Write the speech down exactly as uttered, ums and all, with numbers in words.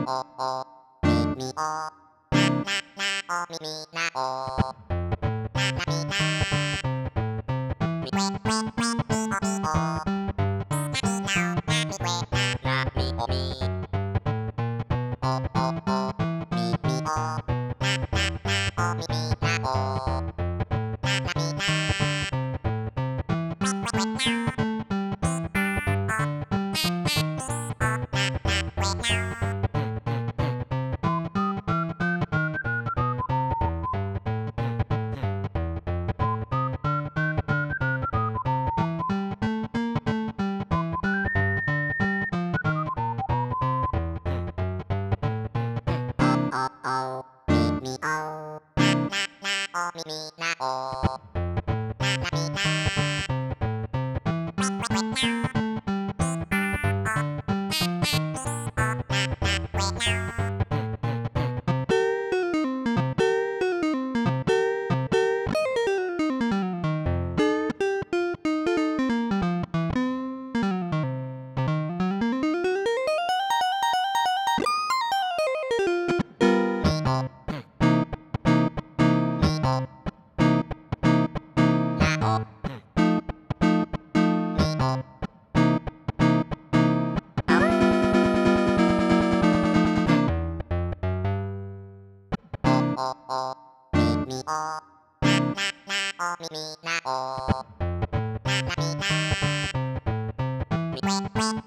o o mi mi o na na na o mi mi na o na na mi na mi que que que mi o mi o na mi now na mi que na na mi o mi o o o mi mi o na na na o mi mi na o na na mi na que que que now o o mi mi o na na na o mi mi na o na na mi na que que que now o o mi mi o na na na o mi mi na o na na mi na mi que que